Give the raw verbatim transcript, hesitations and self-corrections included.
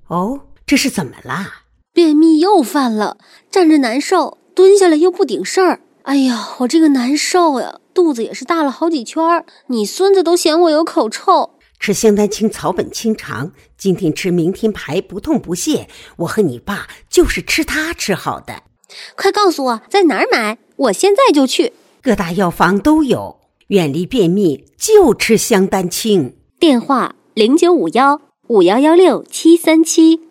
哦，这是怎么啦？ 便秘又犯了，站着难受，蹲下来又不顶事儿。哎呀，我这个难受呀，肚子也是大了好几圈，你孙子都嫌我有口臭。 吃香丹清草本清肠，今天吃明天排，不痛不泻。我和你爸就是吃它吃好的。 快告诉我在哪儿买，我现在就去。 各大药房都有，远离便秘就吃香丹清。 电话零九五幺五幺幺六七三七。